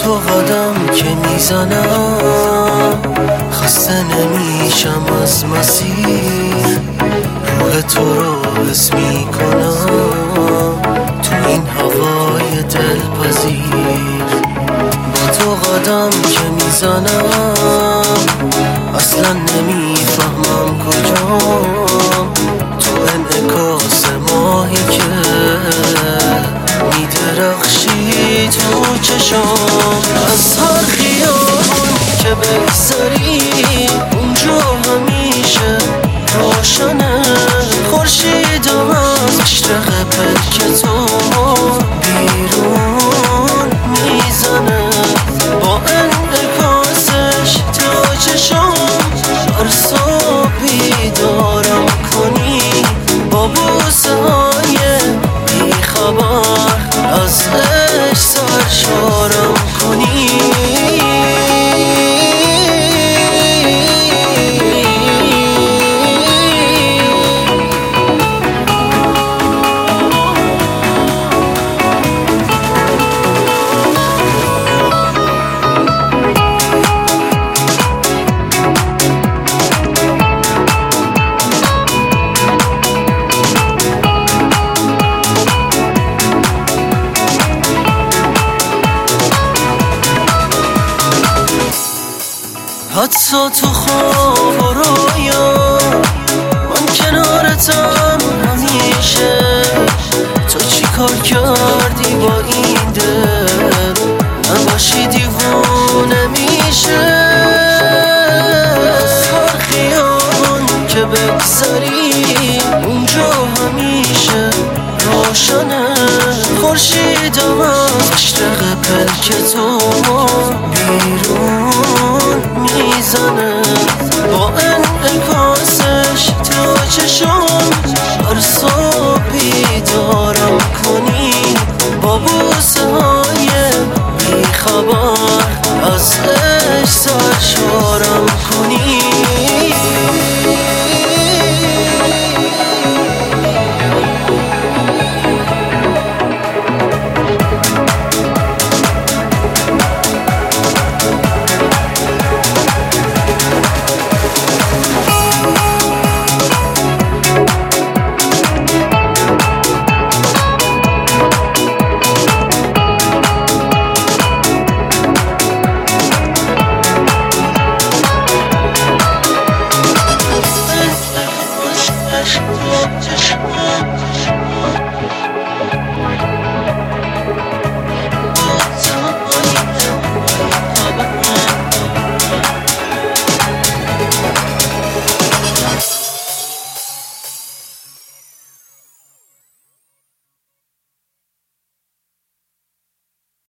تو قدم که میزنم خسته نمیشم از مسیر، روح تو رو حس میکنم تو این هوای دلپذیر. با تو قدم که میزنم اصلا نمیفهمم کجام، تو انعکاس ماهی که میدرخشی تو چشام. از هر خیابون که بگذری اونجا همیشه روشنه، خورشید از مشرق پلک تو بیرون میزنه، با انعکاسش تو چشام. هر صبح بیدارم کنی با بوسه های بیخبر، از عشق سرشارم کنی. حتی تو خواب و رویا من کنارتم همیشه. تو چی کار کردی با این دل نباشی دیوونه میشه. از هر خیابون که بگذری اونجا همیشه روشنه، خورشید از مشرق پلک تو بیرون میزنه، با انعکاسش تو چشام. هر صبح بیدارم کنی با بوسه های بیخبر، از عشق سرشارم